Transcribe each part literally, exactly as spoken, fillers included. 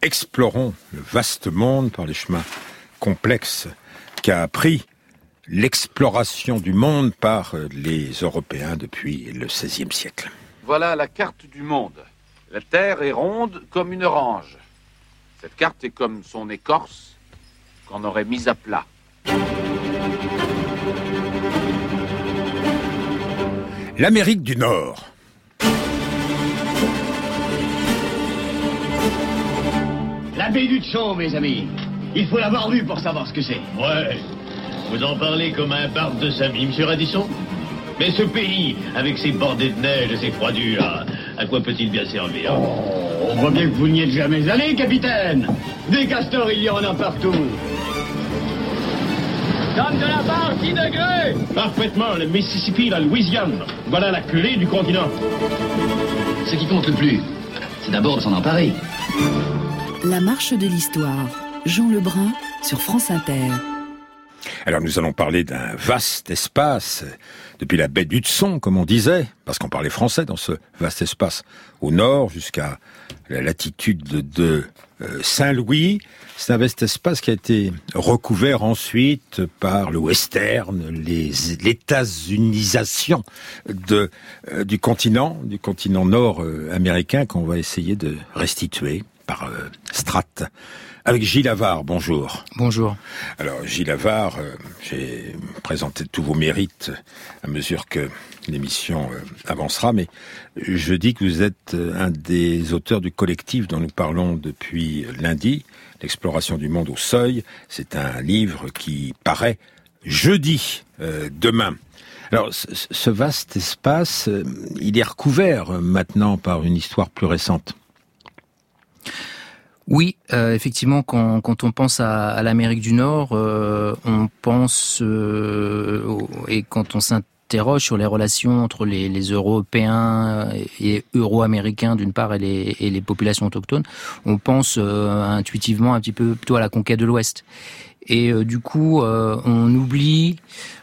explorons le vaste monde par les chemins complexes qu'a pris l'exploration du monde par les Européens depuis le seizième siècle. Voilà la carte du monde. La Terre est ronde comme une orange. Cette carte est comme son écorce qu'on aurait mise à plat. L'Amérique du Nord. La baie d'Hudson, mes amis. Il faut l'avoir vue pour savoir ce que c'est. Ouais. Vous en parlez comme un barde de Samy, monsieur Radisson. Mais ce pays, avec ses bordées de neige et ses froidures, à, à quoi peut-il bien servir? Oh, on voit bien que vous n'y êtes jamais allé, capitaine. Des castors, il y en a partout. Donne de la barre, dix degrés. Parfaitement, le Mississippi, la Louisiane. Voilà la clé du continent. Ce qui compte le plus, c'est d'abord de s'en emparer. La marche de l'histoire. Jean Lebrun sur France Inter. Alors nous allons parler d'un vaste espace, depuis la baie d'Hudson, comme on disait, parce qu'on parlait français dans ce vaste espace, au nord jusqu'à la latitude de euh, Saint-Louis. C'est un vaste espace qui a été recouvert ensuite par le western, les, l'états-unisation de, euh, du continent, du continent nord-américain qu'on va essayer de restituer par euh, Stratt. Avec Gilles Havard, bonjour. Bonjour. Alors Gilles Havard, euh, j'ai présenté tous vos mérites à mesure que l'émission euh, avancera, mais je dis que vous êtes un des auteurs du collectif dont nous parlons depuis lundi, L'exploration du monde au seuil. C'est un livre qui paraît jeudi, euh, demain. Alors ce, ce vaste espace, euh, il est recouvert euh, maintenant par une histoire plus récente. Oui, euh, effectivement, quand, quand on pense à, à l'Amérique du Nord, euh, on pense euh, au, et quand on s'interroge sur les relations entre les, les Européens et Euro-Américains d'une part et les, et les populations autochtones, on pense euh, intuitivement un petit peu plutôt à la conquête de l'Ouest. Et euh, du coup, euh, on oublie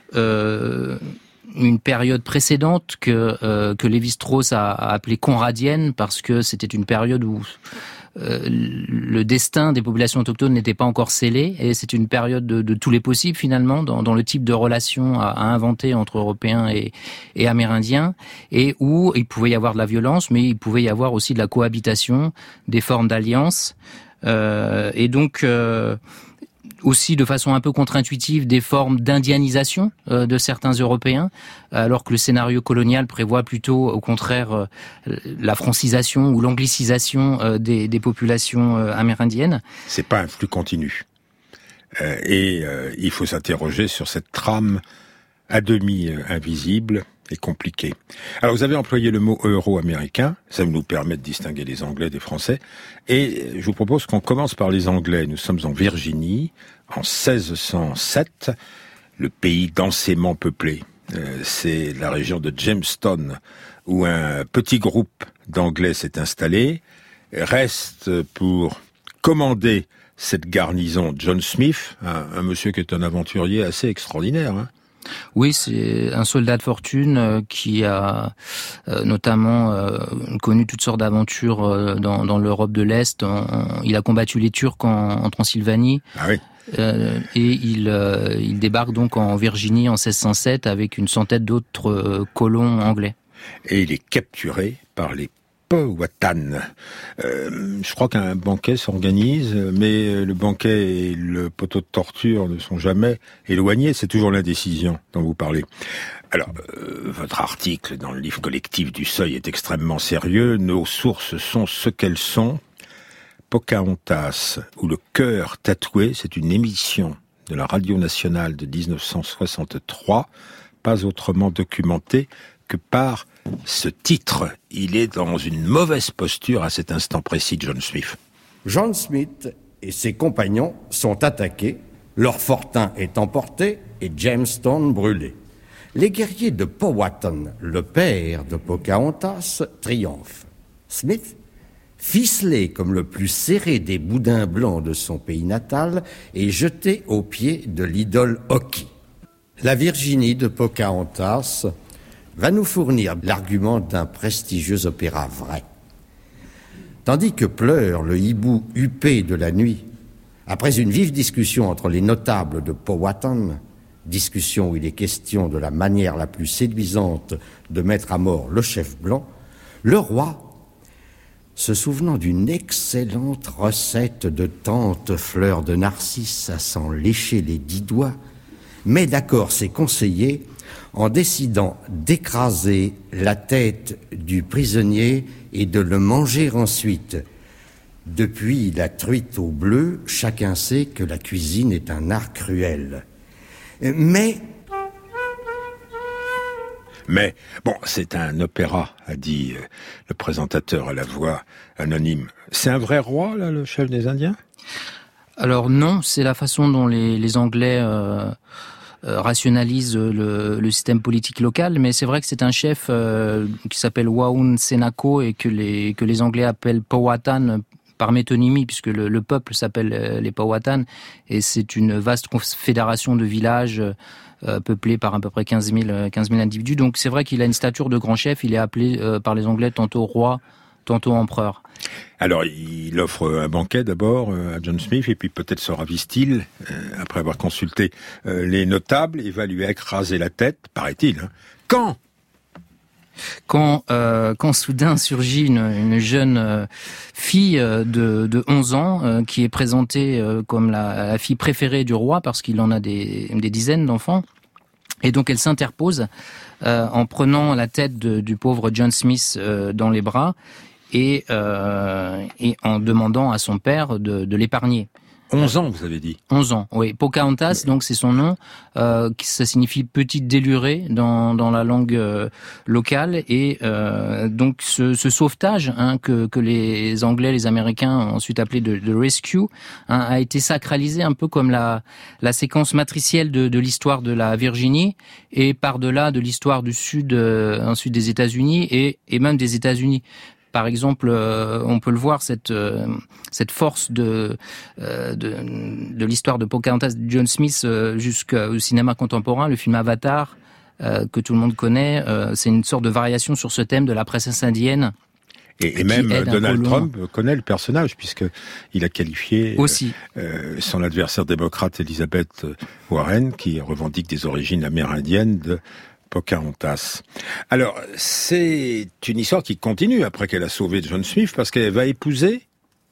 euh, une période précédente que euh, que Lévi-Strauss a, a appelée conradienne, parce que c'était une période où Euh, le destin des populations autochtones n'était pas encore scellé, et c'est une période de, de tous les possibles finalement dans, dans le type de relations à, à inventer entre Européens et, et Amérindiens, et où il pouvait y avoir de la violence, mais il pouvait y avoir aussi de la cohabitation, des formes d'alliance, euh, et donc euh, aussi de façon un peu contre-intuitive des formes d'indianisation euh, de certains Européens, alors que le scénario colonial prévoit plutôt au contraire euh, la francisation ou l'anglicisation euh, des, des populations euh, amérindiennes. C'est pas un flux continu. Euh, et euh, il faut s'interroger sur cette trame à demi euh, invisible et compliquée. Alors vous avez employé le mot euro-américain, ça nous permet de distinguer les Anglais des Français, et je vous propose qu'on commence par les Anglais. Nous sommes en Virginie, en seize cent sept, le pays densément peuplé. Euh, c'est la région de Jamestown, où un petit groupe d'Anglais s'est installé, reste pour commander cette garnison John Smith, un, un monsieur qui est un aventurier assez extraordinaire, hein. Oui, c'est un soldat de fortune euh, qui a euh, notamment euh, connu toutes sortes d'aventures euh, dans, dans l'Europe de l'Est. En, en, il a combattu les Turcs en, en Transylvanie. Ah oui. Euh, et il, euh, il débarque donc en Virginie en seize cent sept avec une centaine d'autres euh, colons anglais. Et il est capturé par les Powhatan. Euh, je crois qu'un banquet s'organise, mais le banquet et le poteau de torture ne sont jamais éloignés. C'est toujours l'indécision dont vous parlez. Alors, euh, votre article dans le livre collectif du Seuil est extrêmement sérieux. Nos sources sont ce qu'elles sont. Pocahontas, ou le cœur tatoué, c'est une émission de la Radio Nationale de dix-neuf cent soixante-trois, pas autrement documentée que par ce titre. Il est dans une mauvaise posture à cet instant précis, John Smith. John Smith et ses compagnons sont attaqués, leur fortin est emporté et Jamestown brûlé. Les guerriers de Powhatan, le père de Pocahontas, triomphent. Smith, ficelé comme le plus serré des boudins blancs de son pays natal, est jeté aux pieds de l'idole Hockey. La Virginie de Pocahontas va nous fournir l'argument d'un prestigieux opéra vrai. Tandis que pleure le hibou huppé de la nuit, après une vive discussion entre les notables de Powhatan, discussion où il est question de la manière la plus séduisante de mettre à mort le chef blanc, le roi, se souvenant d'une excellente recette de tante Fleur de Narcisse à s'en lécher les dix doigts, met d'accord ses conseillers en décidant d'écraser la tête du prisonnier et de le manger ensuite. Depuis la truite au bleu, chacun sait que la cuisine est un art cruel. Mais... Mais, bon, c'est un opéra, a dit euh, le présentateur à la voix anonyme. C'est un vrai roi, là, le chef des Indiens ? Alors non, c'est la façon dont les, les Anglais euh, euh, rationalisent le, le système politique local, mais c'est vrai que c'est un chef euh, qui s'appelle Waun Senako et que les, que les Anglais appellent Powhatan par métonymie, puisque le, le peuple s'appelle les Powhatan, et c'est une vaste confédération de villages euh, peuplés par à peu près quinze mille individus. Donc c'est vrai qu'il a une stature de grand chef, il est appelé euh, par les Anglais tantôt roi, tantôt empereur. Alors, il offre un banquet d'abord à John Smith, et puis peut-être se ravise-t-il, euh, après avoir consulté euh, les notables, il va lui écraser la tête, paraît-il. Hein. Quand Quand, euh, quand soudain surgit une, une jeune euh, fille euh, de, de onze ans euh, qui est présentée euh, comme la, la fille préférée du roi, parce qu'il en a des, des dizaines d'enfants, et donc elle s'interpose euh, en prenant la tête de, du pauvre John Smith euh, dans les bras, et, euh, et en demandant à son père de, de l'épargner. onze ans, vous avez dit. onze ans, oui. Pocahontas, donc c'est son nom. Euh, ça signifie petite délurée dans dans la langue euh, locale. Et euh, donc ce, ce sauvetage hein, que que les Anglais, les Américains ont ensuite appelé de, de rescue, hein, a été sacralisé un peu comme la la séquence matricielle de, de l'histoire de la Virginie et par-delà de l'histoire du sud, euh, ensuite des États-Unis et et même des États-Unis. Par exemple, euh, on peut le voir, cette euh, cette force de, euh, de de l'histoire de Pocahontas, de John Smith euh, jusqu'au cinéma contemporain, le film Avatar euh, que tout le monde connaît, euh, c'est une sorte de variation sur ce thème de la princesse indienne. Et, et même Donald Trump connaît le personnage puisque il a qualifié aussi euh, son adversaire démocrate Elizabeth Warren, qui revendique des origines amérindiennes, de Pocahontas. Alors, c'est une histoire qui continue après qu'elle a sauvé John Smith, parce qu'elle va épouser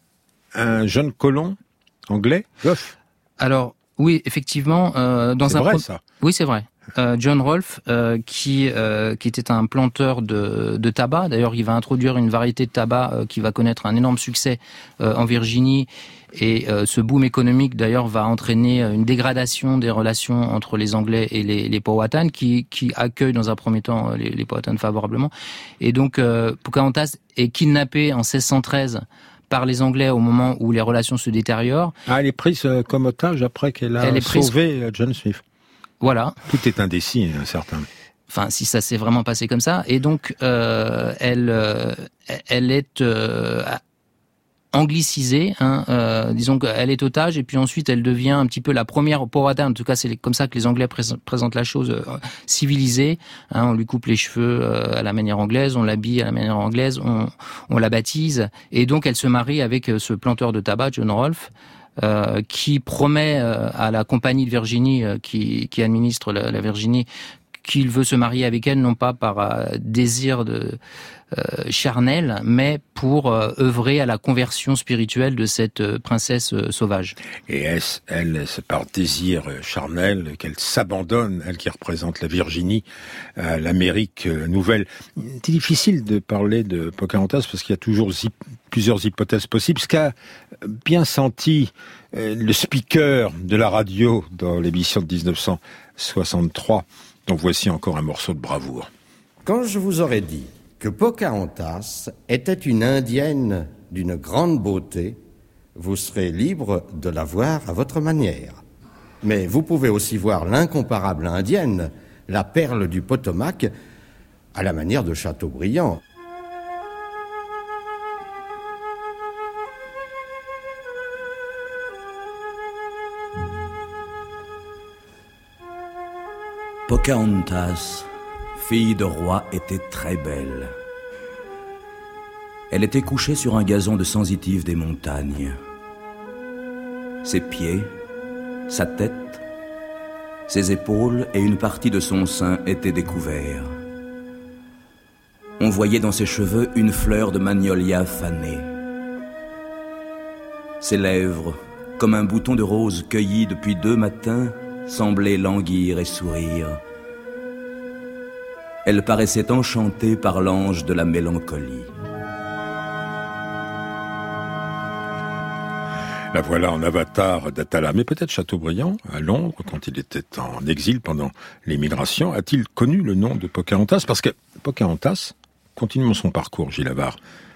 un jeune colon anglais, Goff. Alors, oui, effectivement, euh, dans c'est un vrai, pro... ça. Oui, c'est vrai. Euh, John Rolfe, euh, qui euh, qui était un planteur de, de tabac. D'ailleurs, il va introduire une variété de tabac euh, qui va connaître un énorme succès euh, en Virginie. Et euh, ce boom économique, d'ailleurs, va entraîner une dégradation des relations entre les Anglais et les, les Powhatan, qui, qui accueillent dans un premier temps les, les Powhatan favorablement. Et donc, euh, Pocahontas est kidnappée en seize cent treize par les Anglais au moment où les relations se détériorent. Ah, elle est prise euh, comme otage après qu'elle a elle sauvé prise... John Smith. Voilà. Tout est indécis, hein, certain. Enfin, si ça s'est vraiment passé comme ça. Et donc, euh, elle, euh, elle est euh, anglicisée. Hein, euh, disons qu'elle est otage, et puis ensuite, elle devient un petit peu la première Powhatan. En tout cas, c'est comme ça que les Anglais pré- présentent la chose, euh, civilisée. Hein, on lui coupe les cheveux euh, à la manière anglaise, on l'habille à la manière anglaise, on, on la baptise. Et donc, elle se marie avec ce planteur de tabac, John Rolfe. Euh, qui promet euh, à la compagnie de Virginie euh, qui, qui administre la, la Virginie qu'il veut se marier avec elle, non pas par euh, désir de euh, charnel, mais pour euh, œuvrer à la conversion spirituelle de cette euh, princesse euh, sauvage. Et est-ce, elle, c'est par désir charnel qu'elle s'abandonne, elle qui représente la Virginie, à l'Amérique nouvelle. C'est difficile de parler de Pocahontas parce qu'il y a toujours zi- plusieurs hypothèses possibles. Ce qu'a bien senti euh, le speaker de la radio dans l'émission de dix-neuf cent soixante-trois, dont voici encore un morceau de bravoure. Quand je vous aurais dit que Pocahontas était une Indienne d'une grande beauté, vous serez libre de la voir à votre manière. Mais vous pouvez aussi voir l'incomparable Indienne, la perle du Potomac, à la manière de Chateaubriand. Pocahontas, fille de roi, était très belle. Elle était couchée sur un gazon de sensitive des montagnes. Ses pieds, sa tête, ses épaules et une partie de son sein étaient découverts. On voyait dans ses cheveux une fleur de magnolia fanée. Ses lèvres, comme un bouton de rose cueilli depuis deux matins, semblaient languir et sourire. Elle paraissait enchantée par l'ange de la mélancolie. La voilà en avatar d'Atala. Mais peut-être Chateaubriand, à Londres, quand il était en exil pendant l'émigration, a-t-il connu le nom de Pocahontas? Parce que Pocahontas, continuons son parcours, Gilles Havard.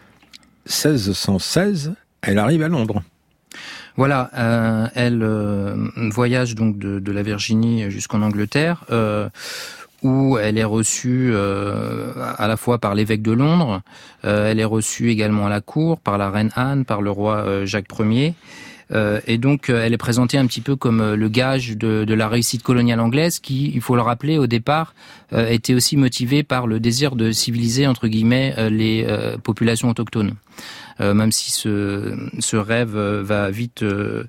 seize cent seize, elle arrive à Londres. Voilà, euh, elle euh, voyage donc de, de la Virginie jusqu'en Angleterre, euh, où elle est reçue euh, à la fois par l'évêque de Londres, euh, elle est reçue également à la cour par la reine Anne, par le roi euh, Jacques Ier. Euh, et donc, euh, elle est présentée un petit peu comme euh, le gage de, de la réussite coloniale anglaise, qui, il faut le rappeler, au départ, euh, était aussi motivée par le désir de civiliser, entre guillemets, euh, les euh, populations autochtones. Euh, même si ce, ce rêve euh, va vite euh,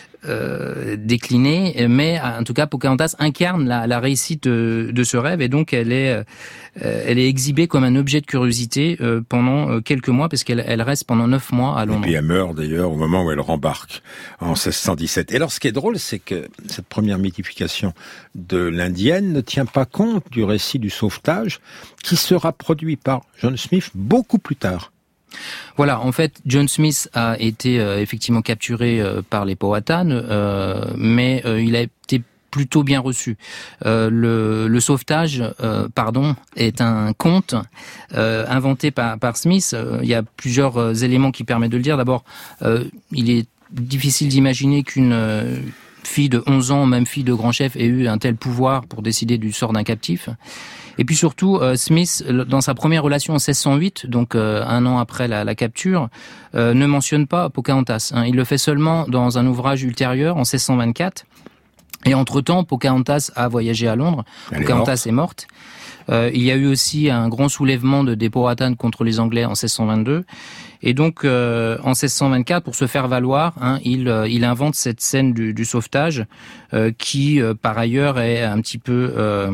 euh, décliner, mais en tout cas, Pocahontas incarne la, la réussite de, de ce rêve, et donc elle est, euh, elle est exhibée comme un objet de curiosité euh, pendant quelques mois, parce qu'elle elle reste pendant neuf mois à Londres. Et puis elle meurt d'ailleurs au moment où elle rembarque en seize cent dix-sept. Et alors, ce qui est drôle, c'est que cette première mythification de l'indienne ne tient pas compte du récit du sauvetage qui sera produit par John Smith beaucoup plus tard. Voilà, en fait, John Smith a été euh, effectivement capturé euh, par les Powhatan, euh, mais euh, il a été plutôt bien reçu. Euh, le, le sauvetage, euh, pardon, est un conte euh, inventé par, par Smith. Euh, il y a plusieurs euh, éléments qui permettent de le dire. D'abord, euh, il est difficile d'imaginer qu'une euh, fille de onze ans, même fille de grand chef, ait eu un tel pouvoir pour décider du sort d'un captif. Et puis surtout, euh, Smith, dans sa première relation en seize cent huit, donc euh, un an après la, la capture, euh, ne mentionne pas Pocahontas. Hein. Il le fait seulement dans un ouvrage ultérieur, en seize cent vingt-quatre. Et entre-temps, Pocahontas a voyagé à Londres. Elle Pocahontas est morte. Est morte. Euh, il y a eu aussi un grand soulèvement de, des Powhatan contre les Anglais en seize cent vingt-deux. Et donc, euh, en seize cent vingt-quatre, pour se faire valoir, hein, il, euh, il invente cette scène du, du sauvetage, euh, qui, euh, par ailleurs, est un petit peu... Euh,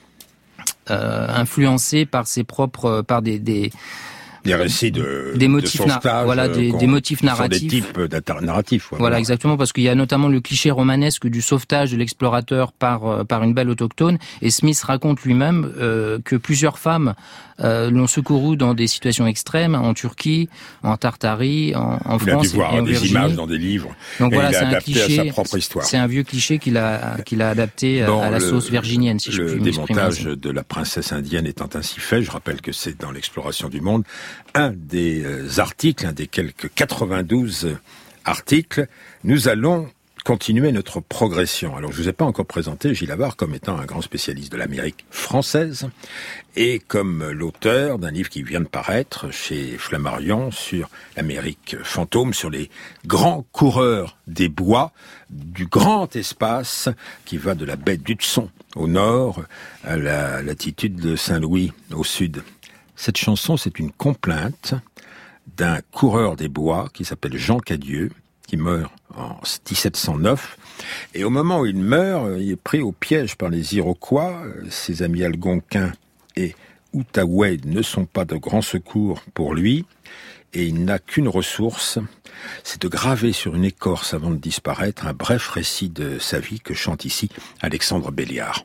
Euh, influencé par ses propres, par des des, des récits de des motifs, de sauvetage, voilà, des, des motifs narratifs, des types narratifs. Voilà, voilà, exactement, parce qu'il y a notamment le cliché romanesque du sauvetage de l'explorateur par par une belle autochtone, et Smith raconte lui-même euh, que plusieurs femmes euh, l'ont secouru dans des situations extrêmes, en Turquie, en Tartarie, en, en il France a dû voir et en des Virginie. images dans des livres. Donc et voilà, il a c'est adapté un cliché, à sa propre histoire. C'est un vieux cliché qu'il a qu'il a adapté bon, à la le, sauce virginienne, si je puis m'exprimer. Le démontage de la princesse indienne étant ainsi fait, je rappelle que c'est dans l'Exploration du monde un des articles, un des quelques quatre-vingt-douze articles, nous allons continuer notre progression. Alors, je vous ai pas encore présenté Gilles Havard comme étant un grand spécialiste de l'Amérique française et comme l'auteur d'un livre qui vient de paraître chez Flammarion sur l'Amérique fantôme, sur les grands coureurs des bois du grand espace qui va de la baie d'Hudson au nord à la latitude de Saint-Louis au sud. Cette chanson, c'est une complainte d'un coureur des bois qui s'appelle Jean Cadieux, qui meurt en dix-sept cent neuf. Et au moment où il meurt, il est pris au piège par les Iroquois. Ses amis algonquins et Outaouais ne sont pas de grand secours pour lui. Et il n'a qu'une ressource, c'est de graver sur une écorce avant de disparaître un bref récit de sa vie que chante ici Alexandre Béliard.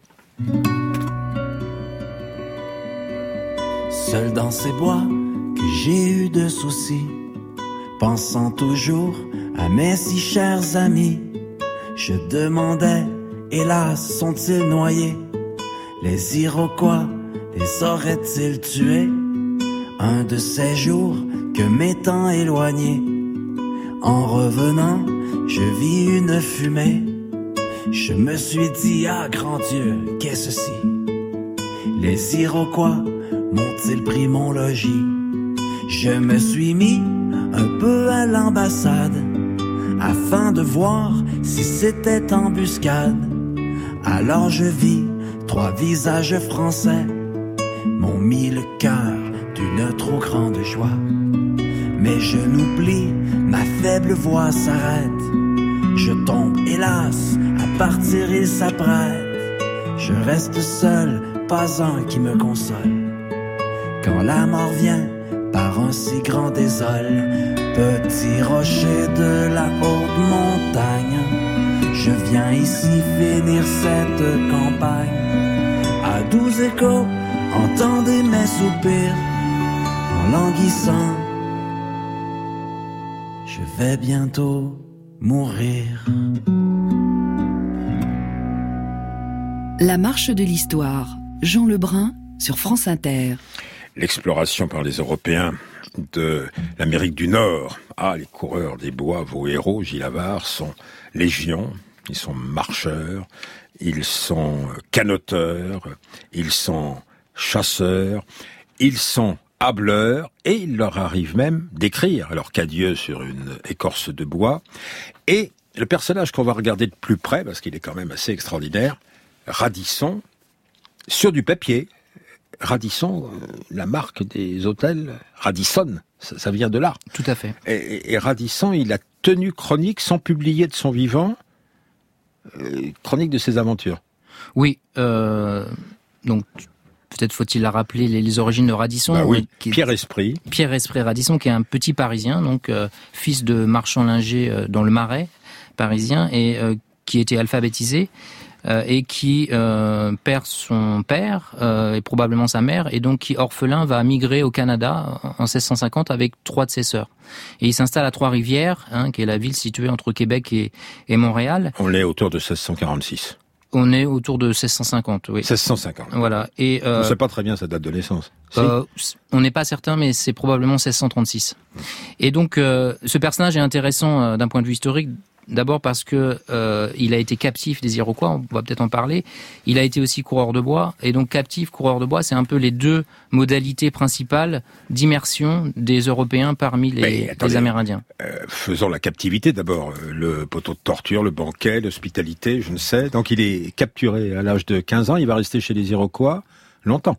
Seul dans ces bois que j'ai eu de soucis, pensant toujours à mes si chers amis, je demandais, hélas, sont-ils noyés? Les Iroquois les auraient-ils tués? Un de ces jours que m'étant éloigné, en revenant, je vis une fumée. Je me suis dit, ah grand Dieu, qu'est ceci? Les Iroquois m'ont-ils pris mon logis? Je me suis mis un peu à l'ambassade, afin de voir si c'était embuscade. Alors je vis trois visages français, m'ont mis le cœur d'une trop grande joie. mes genoux plient, ma faible voix s'arrête. Je tombe, hélas, à partir il s'apprête. Je reste seul, pas un qui me console. Quand la mort vient par un si grand désol, petit rocher de la haute montagne, je viens ici finir cette campagne. À douze échos, entendez mes soupirs, en languissant, je vais bientôt mourir. La marche de l'histoire, Jean Lebrun sur France Inter. L'exploration par les Européens de l'Amérique du Nord. Ah, les coureurs des bois, vos héros, Gilles Havard, sont légion, ils sont marcheurs, ils sont canoteurs, ils sont chasseurs, ils sont hableurs, et il leur arrive même d'écrire alors qu'adieu sur une écorce de bois. Et le personnage qu'on va regarder de plus près, parce qu'il est quand même assez extraordinaire, Radisson, sur du papier. Radisson, la marque des hôtels, Radisson, ça, ça vient de là. Tout à fait. Et, et Radisson, il a tenu chronique sans publier de son vivant, euh, chronique de ses aventures. Oui, euh, donc peut-être faut-il la rappeler les, les origines de Radisson. Bah oui, qui est, Pierre Esprit. Pierre Esprit Radisson, qui est un petit Parisien, donc euh, fils de marchand linger euh, dans le Marais parisien, et euh, qui était alphabétisé. Euh, et qui euh, perd son père euh, et probablement sa mère, et donc qui, orphelin, va migrer au Canada en seize cent cinquante avec trois de ses sœurs. Et il s'installe à Trois-Rivières, hein, qui est la ville située entre Québec et, et Montréal. On est autour de seize cent quarante-six. On est autour de seize cent cinquante, oui. seize cent cinquante. Voilà. Et euh, on ne sait pas très bien sa date de naissance. Si. Euh, on n'est pas certain, mais c'est probablement seize cent trente-six. Et donc, euh, ce personnage est intéressant euh, d'un point de vue historique. D'abord parce que euh, il a été captif des Iroquois, on va peut-être en parler. Il a été aussi coureur de bois, et donc captif, coureur de bois, c'est un peu les deux modalités principales d'immersion des Européens parmi les, attendez, les Amérindiens. Euh, faisons la captivité d'abord, le poteau de torture, le banquet, l'hospitalité, je ne sais. Donc il est capturé à l'âge de quinze ans, il va rester chez les Iroquois longtemps.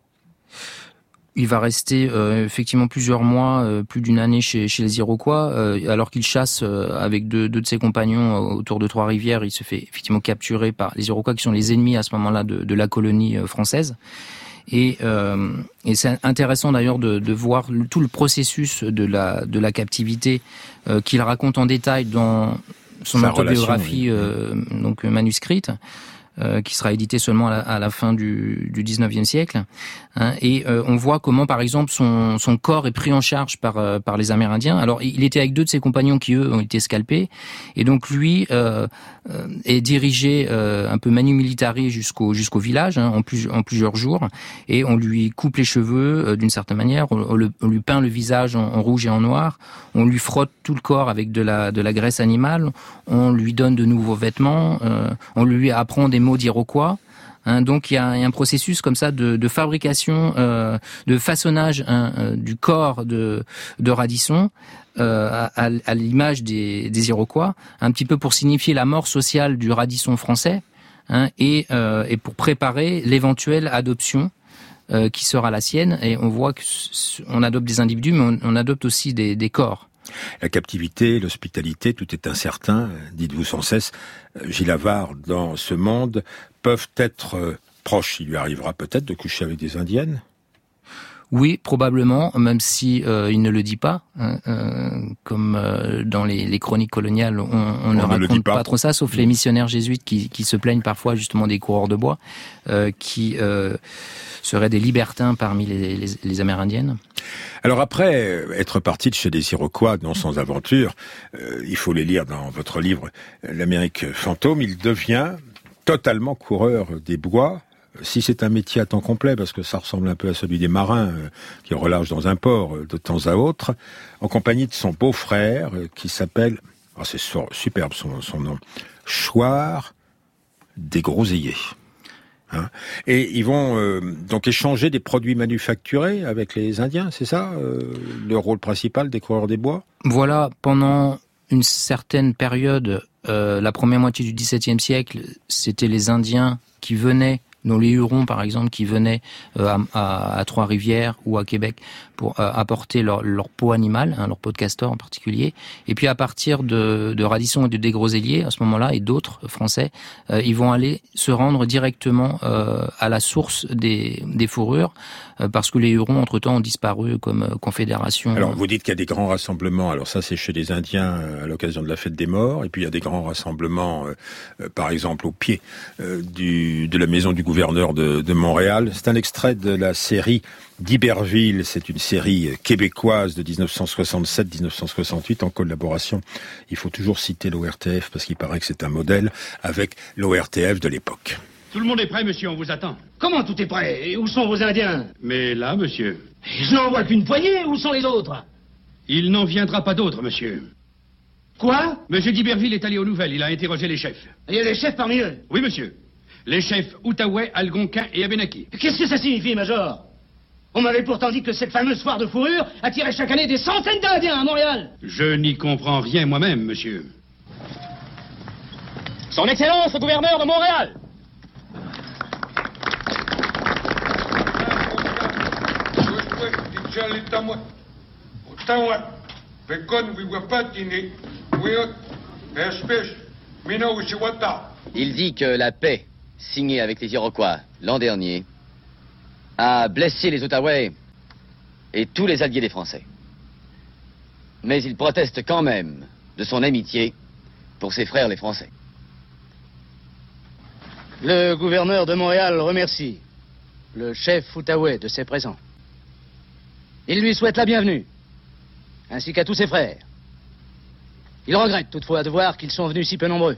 Il va rester euh, effectivement plusieurs mois, euh, plus d'une année chez, chez les Iroquois, euh, alors qu'il chasse euh, avec deux, deux de ses compagnons euh, autour de Trois-Rivières. Il se fait effectivement capturer par les Iroquois, qui sont les ennemis à ce moment-là de, de la colonie euh, française. Et, euh, et c'est intéressant d'ailleurs de, de voir le, tout le processus de la, de la captivité euh, qu'il raconte en détail dans son Sa autobiographie relation, oui. euh, donc manuscrite. Euh, qui sera édité seulement à la, à la fin du, du dix-neuvième siècle. Hein, et euh, on voit comment, par exemple, son, son corps est pris en charge par, euh, par les Amérindiens. Alors, il était avec deux de ses compagnons qui, eux, ont été scalpés. Et donc, lui euh, euh, est dirigé euh, un peu manu militari jusqu'au, jusqu'au village, hein, en, plus, en plusieurs jours. Et on lui coupe les cheveux euh, d'une certaine manière. On, on, le, on lui peint le visage en, en rouge et en noir. On lui frotte tout le corps avec de la, de la graisse animale. On lui donne de nouveaux vêtements. Euh, on lui apprend des mots d'Iroquois. Hein, donc il y, y a un processus comme ça de, de fabrication, euh, de façonnage hein, euh, du corps de, de Radisson euh, à, à l'image des, des Iroquois, un petit peu pour signifier la mort sociale du Radisson français hein, et, euh, et pour préparer l'éventuelle adoption euh, qui sera la sienne. Et on voit qu'on adopte des individus, mais on, on adopte aussi des, des corps. La captivité, l'hospitalité, tout est incertain, dites-vous sans cesse. Gilles Havard, dans ce monde, peuvent être proches. Il lui arrivera peut-être de coucher avec des Indiennes ? Oui, probablement, même si euh, il ne le dit pas. Hein, euh, comme euh, dans les, les chroniques coloniales, on, on, on ne raconte pas. pas trop ça, sauf les missionnaires jésuites qui, qui se plaignent parfois justement des coureurs de bois, euh, qui euh, seraient des libertins parmi les, les, les Amérindiennes. Alors après être parti de chez les Iroquois dans Sans Aventure, euh, il faut les lire dans votre livre L'Amérique fantôme, il devient totalement coureur des bois. Si c'est un métier à temps complet, parce que ça ressemble un peu à celui des marins euh, qui relâchent dans un port euh, de temps à autre, en compagnie de son beau-frère euh, qui s'appelle, oh, c'est superbe son, son nom, Chouard des Groseilliers. Hein, et ils vont euh, donc échanger des produits manufacturés avec les Indiens, c'est ça euh, le rôle principal des coureurs des bois ? Voilà, pendant une certaine période, euh, la première moitié du dix-septième siècle, c'était les Indiens qui venaient dont les Hurons, par exemple, qui venaient euh, à, à, à Trois-Rivières ou à Québec pour euh, apporter leur, leur peau animale, hein, leur peau de castor en particulier. Et puis à partir de, de Radisson et de Desgroselliers, à ce moment-là, et d'autres Français, euh, ils vont aller se rendre directement euh, à la source des, des fourrures, euh, parce que les Hurons, entre-temps, ont disparu comme euh, confédération. Alors, vous dites qu'il y a des grands rassemblements. Alors ça, c'est chez les Indiens euh, à l'occasion de la fête des morts. Et puis, il y a des grands rassemblements, euh, euh, par exemple, au pied euh, du, de la maison du gouverneur de, de Montréal. C'est un extrait de la série d'Iberville. C'est une série québécoise de dix-neuf cent soixante-sept dix-neuf cent soixante-huit en collaboration. Il faut toujours citer l'O R T F parce qu'il paraît que c'est un modèle avec l'O R T F de l'époque. Tout le monde est prêt, monsieur, on vous attend. Comment tout est prêt? Et où sont vos Indiens? Mais là, monsieur... Je n'en vois qu'une poignée, où sont les autres? Il n'en viendra pas d'autres, monsieur. Quoi? Monsieur d'Iberville est allé aux nouvelles, il a interrogé les chefs. Il y a des chefs parmi eux? Oui, monsieur. Les chefs Outaouais, Algonquin et Abénaki. Qu'est-ce que ça signifie, Major? On m'avait pourtant dit que cette fameuse foire de fourrure attirait chaque année des centaines d'Indiens à Montréal. Je n'y comprends rien moi-même, monsieur. Son Excellence, le gouverneur de Montréal. Il dit que la paix, signée avec les Iroquois l'an dernier, a blessé les Outaouais et tous les alliés des Français. Mais il proteste quand même de son amitié pour ses frères les Français. Le gouverneur de Montréal remercie le chef Outaouais de ses présents. Il lui souhaite la bienvenue, ainsi qu'à tous ses frères. Il regrette toutefois de voir qu'ils sont venus si peu nombreux.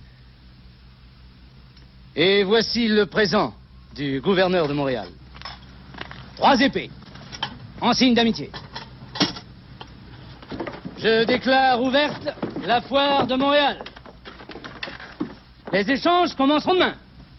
Et voici le présent du gouverneur de Montréal. Trois épées, en signe d'amitié. Je déclare ouverte la foire de Montréal. Les échanges commenceront demain.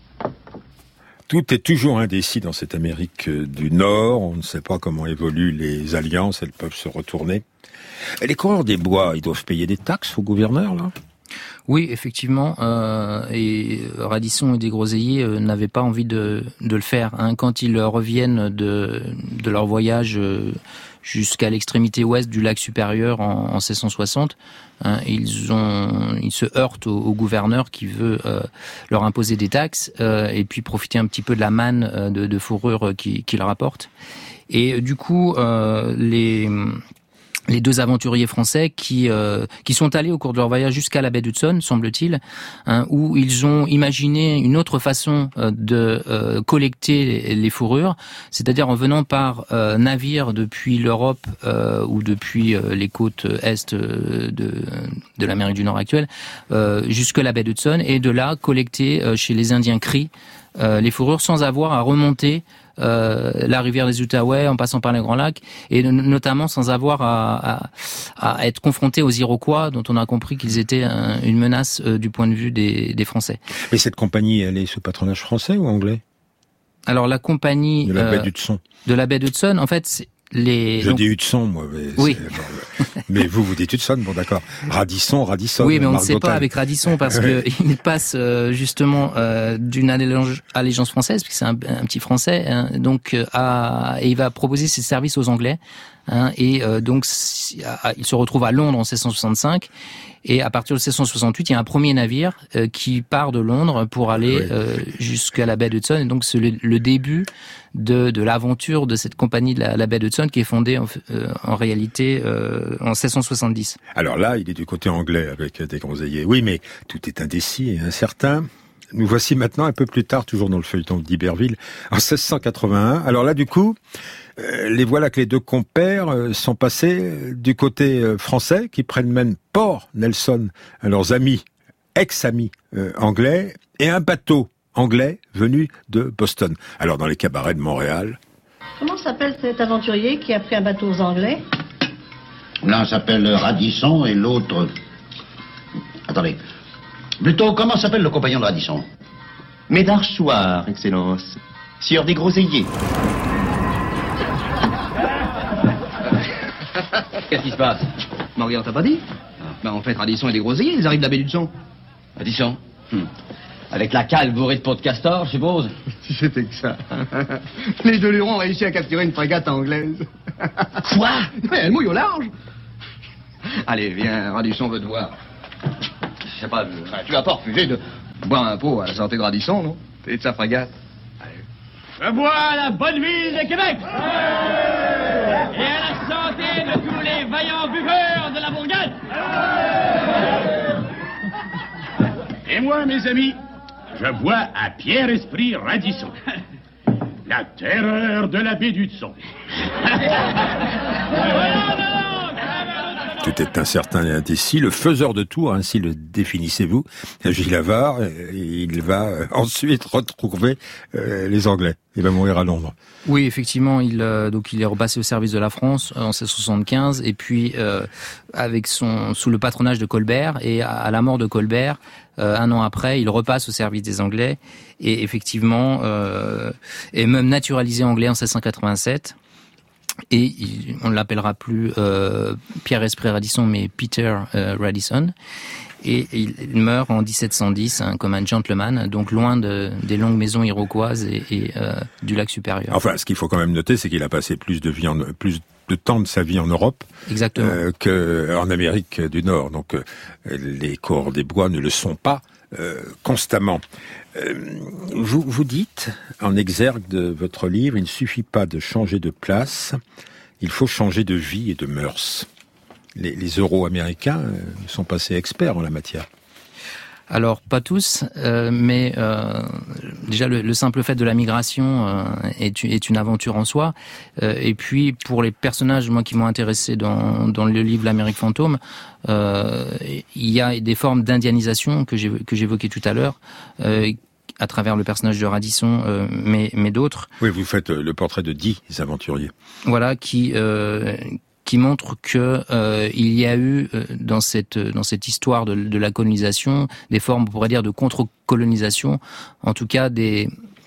Tout est toujours indécis dans cette Amérique du Nord. On ne sait pas comment évoluent les alliances. Elles peuvent se retourner. Et les coureurs des bois, ils doivent payer des taxes au gouverneur, là ? Oui, effectivement. Euh, et Radisson et Desgroselliers euh, n'avaient pas envie de, de le faire. Hein. Quand ils reviennent de, de leur voyage euh, jusqu'à l'extrémité ouest du lac supérieur en, en seize cent soixante, hein, ils, ont, ils se heurtent au, au gouverneur qui veut euh, leur imposer des taxes euh, et puis profiter un petit peu de la manne euh, de, de fourrure qu'il, qu'il rapporte. Et du coup, euh, les... les deux aventuriers français qui euh, qui sont allés au cours de leur voyage jusqu'à la baie d'Hudson, semble-t-il, hein, où ils ont imaginé une autre façon euh, de euh, collecter les, les fourrures, c'est-à-dire en venant par euh, navire depuis l'Europe euh, ou depuis euh, les côtes est de de l'Amérique du Nord actuelle euh, jusque la baie d'Hudson, et de là collecter euh, chez les Indiens Cris euh, les fourrures sans avoir à remonter Euh, la rivière des Outaouais en passant par les Grands Lacs, et notamment sans avoir à, à, à être confronté aux Iroquois, dont on a compris qu'ils étaient un, une menace euh, du point de vue des, des Français. Et cette compagnie, elle est sous patronage français ou anglais ? Alors la compagnie de la baie euh, d'Hudson. De la baie d'Hudson, en fait, c'est les. Je donc... dis Hudson, moi. Mais, oui. mais vous, vous dites Hudson, bon d'accord. Radisson, Radisson. Oui, mais on ne sait D'Auteuil. pas avec Radisson parce que il passe euh, justement euh, d'une allégeance, allégeance française, puisque c'est un, un petit Français, hein, donc euh, à, et il va proposer ses services aux Anglais, hein, et euh, donc à, il se retrouve à Londres en seize cent soixante-cinq. Et à partir de seize cent soixante-huit, il y a un premier navire euh, qui part de Londres pour aller oui. euh, jusqu'à la baie d'Hudson. Et donc c'est le, le début de, de l'aventure de cette compagnie de la, la baie d'Hudson qui est fondée en, euh, en réalité euh, en seize cent soixante-dix. Alors là, il est du côté anglais avec Desgroselliers. Oui, mais tout est indécis et incertain. Nous voici maintenant un peu plus tard, toujours dans le feuilleton d'Iberville, en seize cent quatre-vingt-un. Alors là, du coup, euh, les voilà que les deux compères euh, sont passés du côté euh, français, qui prennent même Port Nelson à leurs amis, ex-amis euh, anglais, et un bateau anglais venu de Boston. Alors dans les cabarets de Montréal... Comment s'appelle cet aventurier qui a pris un bateau aux Anglais ? L'un s'appelle Radisson et l'autre... Attendez... Plutôt, comment s'appelle le compagnon de Radisson ? Médard Chouard, Excellence. Sieur Desgroselliers. Qu'est-ce qui se passe ? Morgan t'a pas dit ? Ben, en fait, Radisson et Desgroselliers, ils arrivent de la baie d'Hudson. Radisson ? hmm. Avec la cale bourrée de peau de castor, je suppose. Si c'était que ça. Les deux lurons ont réussi à capturer une frégate anglaise. Quoi? Ouais, elle mouille au large. Allez, viens, Radisson veut te voir. Je sais pas, enfin, tu vas pas refuser de boire un pot à la santé de Radisson, non? T'es de sa frégate. Je bois la bonne ville de Québec. Et à la santé de tous les vaillants buveurs de la bourgade. Et moi, mes amis, je bois à Pierre-Esprit Radisson, la terreur de la baie d'Hudson. Tout est incertain et indécis. Le faiseur de tours, ainsi le définissez-vous, Gilles Havard, il va ensuite retrouver euh, les Anglais. Il va mourir à Londres. Oui, effectivement, il euh, donc il est repassé au service de la France en seize cent soixante-quinze, et puis euh, avec son sous le patronage de Colbert, et à, à la mort de Colbert, euh, un an après, il repasse au service des Anglais, et effectivement euh, est même naturalisé anglais en seize cent quatre-vingt-sept. Et il, on ne l'appellera plus euh, Pierre-Esprit Radisson, mais Peter euh, Radisson. Et il, il meurt en dix-sept cent dix hein, comme un gentleman, donc loin de, des longues maisons iroquoises et, et euh, du lac supérieur. Enfin, ce qu'il faut quand même noter, c'est qu'il a passé plus de vie en, plus de temps de sa vie en Europe Exactement. Euh, qu'en Amérique du Nord. Donc euh, les cohorts des bois ne le sont pas euh, constamment. Euh, vous, vous dites, en exergue de votre livre, il ne suffit pas de changer de place, il faut changer de vie et de mœurs. Les, les Euro-Américains euh, sont passés experts en la matière. Alors, pas tous, euh, mais euh, déjà le, le simple fait de la migration euh, est, est une aventure en soi. Euh, et puis, pour les personnages, moi, qui m'ont intéressé dans, dans le livre L'Amérique fantôme, euh, il y a des formes d'indianisation que j'ai, que j'évoquais tout à l'heure, euh, à travers le personnage de Radisson, euh, mais, mais d'autres. Oui, vous faites le portrait de dix aventuriers. Voilà, qui... Euh, qui montre que euh, il y a eu euh, dans cette dans cette histoire de, de la colonisation des formes, on pourrait dire, de contre-colonisation, en tout cas des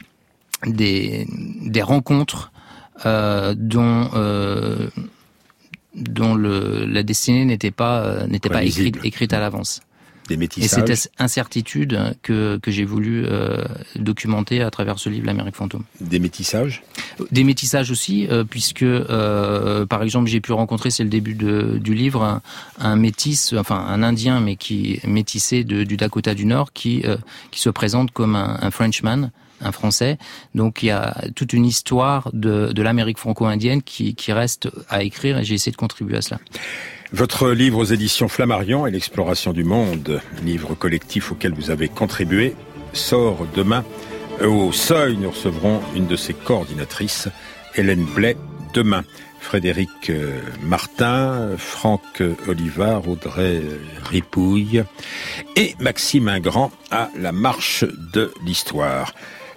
des des rencontres euh, dont euh, dont le la destinée n'était pas euh, n'était pas écrite écrite à l'avance. Des métissages. Et c'est cette incertitude que que j'ai voulu euh, documenter à travers ce livre, L'Amérique fantôme. Des métissages. Des métissages aussi, euh, puisque euh, par exemple j'ai pu rencontrer, c'est le début de, du livre, un, un métis, enfin un Indien mais qui métissé de, du Dakota du Nord, qui euh, qui se présente comme un, un Frenchman, un Français. Donc il y a toute une histoire de de l'Amérique franco-indienne qui qui reste à écrire, et j'ai essayé de contribuer à cela. Votre livre aux éditions Flammarion et l'Exploration du monde, livre collectif auquel vous avez contribué, sort demain. Au Seuil, nous recevrons une de ses coordinatrices, Hélène Blais, demain. Frédéric Martin, Franck Olivard, Audrey Ripouille et Maxime Ingrand à la Marche de l'Histoire.